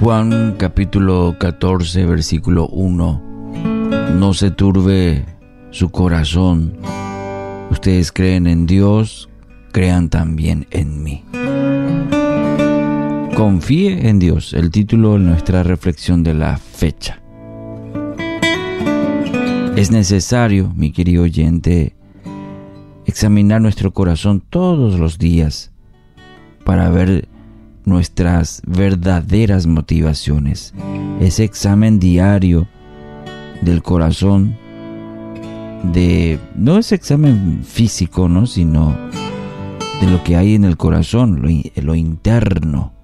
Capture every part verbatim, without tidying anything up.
Juan capítulo catorce, versículo uno. No se turbe su corazón. Ustedes creen en Dios, crean también en mí. Confíe en Dios, el título de nuestra reflexión de la fecha. Es necesario, mi querido oyente, examinar nuestro corazón todos los días para ver nuestras verdaderas motivaciones. Ese examen diario del corazón, de no ese examen físico, ¿no? sino de lo que hay en el corazón, lo, lo interno.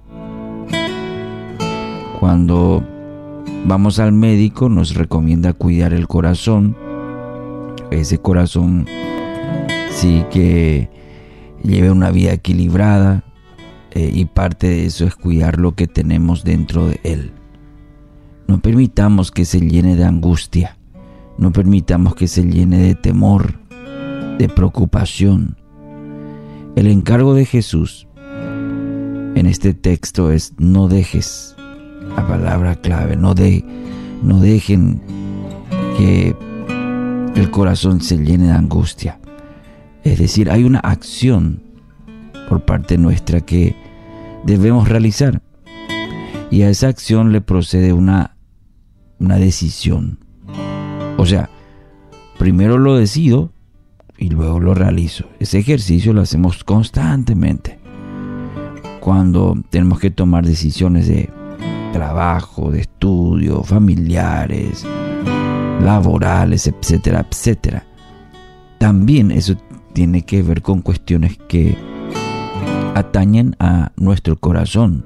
Cuando vamos al médico nos recomienda cuidar el corazón. Ese corazón sí que lleve una vida equilibrada, eh, y parte de eso es cuidar lo que tenemos dentro de él. No permitamos que se llene de angustia, no permitamos que se llene de temor, de preocupación. El encargo de Jesús en este texto es: no dejes, la palabra clave, no, de, no dejen que el corazón se llene de angustia. Es decir, hay una acción por parte nuestra que debemos realizar, y a esa acción le procede una, una decisión. O sea, primero lo decido y luego lo realizo. Ese ejercicio lo hacemos constantemente cuando tenemos que tomar decisiones de trabajo, de estudio, familiares, laborales, etcétera, etcétera. También eso tiene que ver con cuestiones que atañen a nuestro corazón.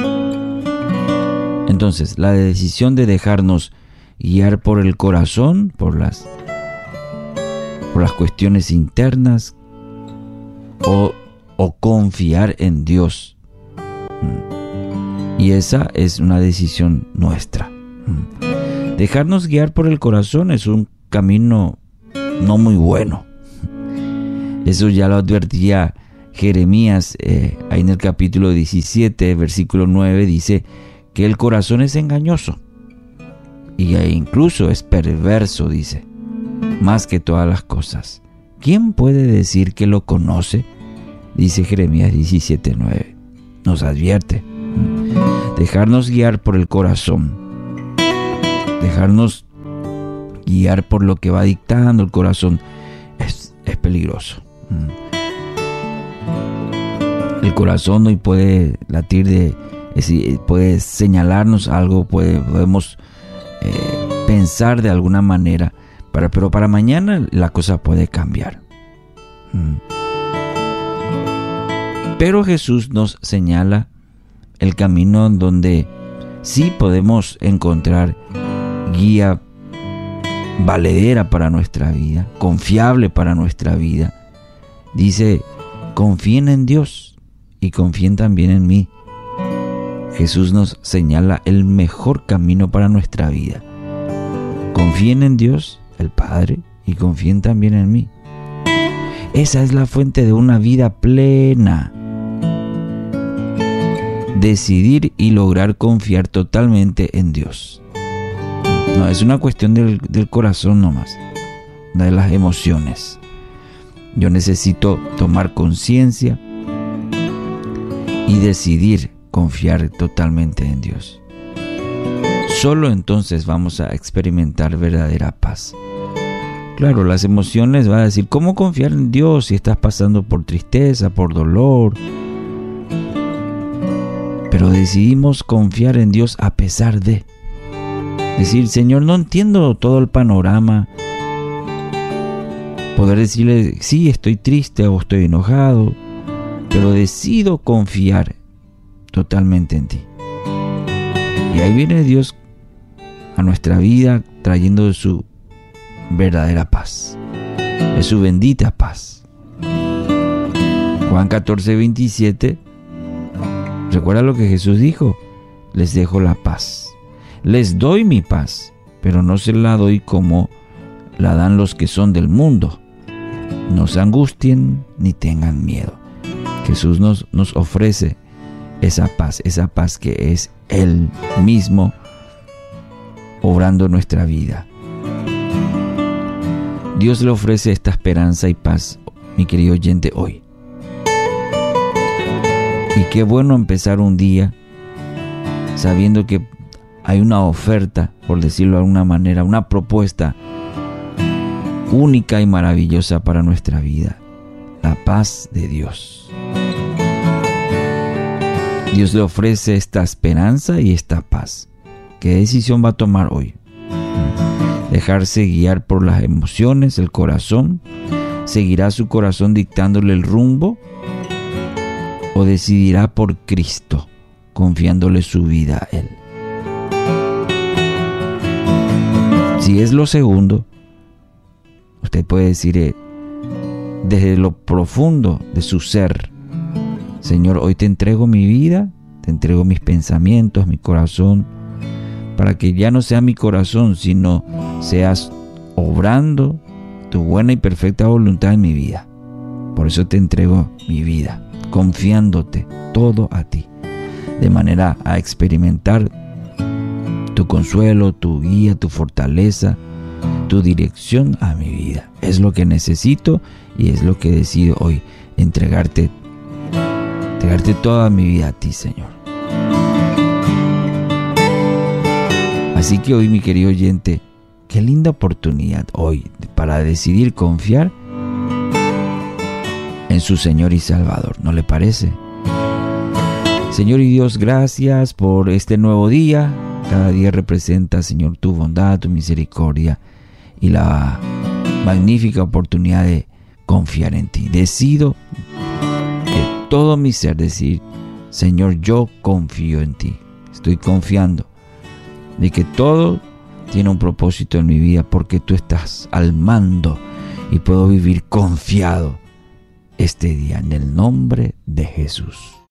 Entonces, la decisión de dejarnos guiar por el corazón, por las, por las cuestiones internas, o, o confiar en Dios. Y esa es una decisión nuestra. Dejarnos guiar por el corazón es un camino no muy bueno. Eso ya lo advertía Jeremías, eh, ahí en el capítulo diecisiete, versículo nueve, dice que el corazón es engañoso y incluso es perverso, dice, más que todas las cosas. ¿Quién puede decir que lo conoce? Dice Jeremías diecisiete nueve. Nos advierte. Dejarnos guiar por el corazón, dejarnos guiar por lo que va dictando el corazón, es, es peligroso. El corazón hoy puede latir de, es decir, puede señalarnos algo, puede, podemos eh, pensar de alguna manera, para, pero para mañana la cosa puede cambiar. Mm. Pero Jesús nos señala el camino en donde sí podemos encontrar guía valedera para nuestra vida, confiable para nuestra vida. Dice: confíen en Dios y confíen también en mí. Jesús nos señala el mejor camino para nuestra vida. Confíen en Dios, el Padre, y confíen también en mí. Esa es la fuente de una vida plena. Decidir y lograr confiar totalmente en Dios. No es una cuestión del, del corazón nomás, de las emociones. Yo necesito tomar conciencia y decidir confiar totalmente en Dios. Solo entonces vamos a experimentar verdadera paz. Claro, las emociones van a decir: ¿cómo confiar en Dios si estás pasando por tristeza, por dolor? Pero decidimos confiar en Dios a pesar de. Decir: Señor, no entiendo todo el panorama. Poder decirle: sí, estoy triste o estoy enojado, pero decido confiar totalmente en ti. Y ahí viene Dios a nuestra vida trayendo su verdadera paz, es su bendita paz. Juan catorce, veintisiete. ¿Recuerda lo que Jesús dijo? Les dejo la paz. Les doy mi paz, pero no se la doy como la dan los que son del mundo. No se angustien ni tengan miedo. Jesús nos, nos ofrece esa paz, esa paz que es Él mismo obrando nuestra vida. Dios le ofrece esta esperanza y paz, mi querido oyente, hoy. Y qué bueno empezar un día sabiendo que hay una oferta, por decirlo de alguna manera, una propuesta única y maravillosa para nuestra vida: la paz de Dios. Dios le ofrece esta esperanza y esta paz. ¿Qué decisión va a tomar hoy? ¿Dejarse guiar por las emociones, el corazón? ¿Seguirá su corazón dictándole el rumbo? ¿O decidirá por Cristo, confiándole su vida a Él? Si es lo segundo, usted puede decir eh, desde lo profundo de su ser: Señor, hoy te entrego mi vida, te entrego mis pensamientos, mi corazón, para que ya no sea mi corazón, sino seas obrando tu buena y perfecta voluntad en mi vida. Por eso te entrego mi vida, confiándote todo a ti, de manera a experimentar tu consuelo, tu guía, tu fortaleza, tu dirección a mi vida. Es lo que necesito y es lo que decido hoy, entregarte, entregarte toda mi vida a ti, Señor. Así que hoy, mi querido oyente, qué linda oportunidad hoy para decidir confiar en su Señor y Salvador, ¿no le parece? Señor y Dios, gracias por este nuevo día. Cada día representa, Señor, tu bondad, tu misericordia y la magnífica oportunidad de confiar en ti. Decido de todo mi ser decir: Señor, yo confío en ti. Estoy confiando de que todo tiene un propósito en mi vida, porque tú estás al mando y puedo vivir confiado este día en el nombre de Jesús.